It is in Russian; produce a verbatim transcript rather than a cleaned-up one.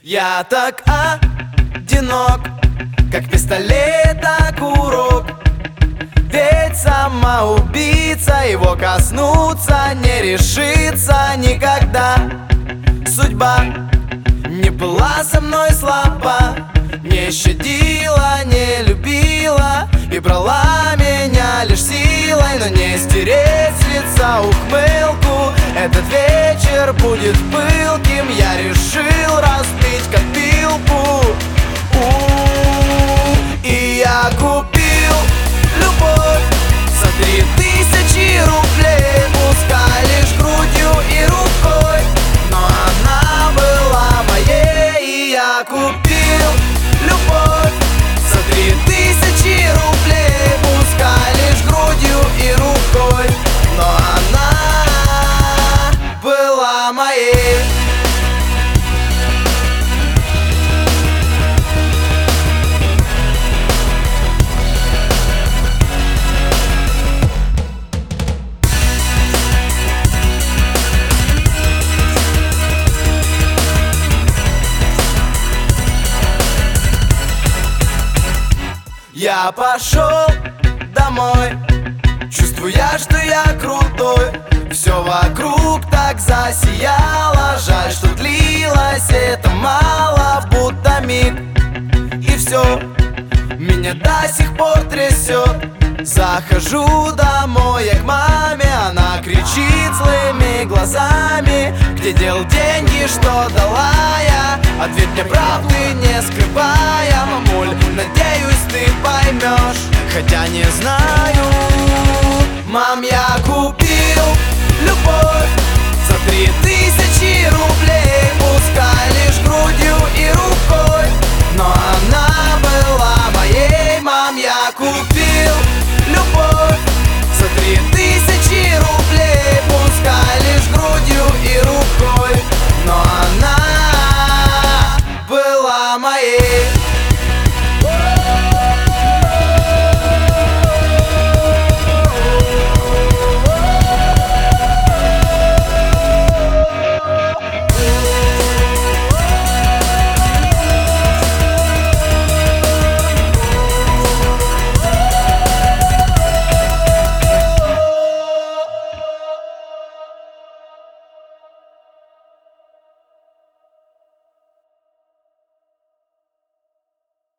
Я так одинок, как пистолета курок. Ведь самоубийца его коснуться не решится никогда. Судьба не была со мной слаба, не щадила, не любила и брала меня лишь силой. Но не стереть с лица ухмылку, этот вечер будет пылким. Я решил разбить копилку, У-у-у. И я купил любовь за три тысячи рублей, пускай лишь грудью и рукой, но она была моей. И я купил любовь за три тысячи рублей, пускай лишь грудью и рукой, но она была моей. Я пошел домой, чувствуя, что я крутой. Все вокруг так засияло, жаль, что длилось это мало, будто миг. И все, меня до сих пор трясет. Захожу домой я к маме, она кричит злыми глазами: где дел деньги, что дала я? Ответ мне правды не скрывая: мамуль, надеюсь, ты поймешь, хотя не знаю. Мам, я купил любовь за три тысячи рублей, пускай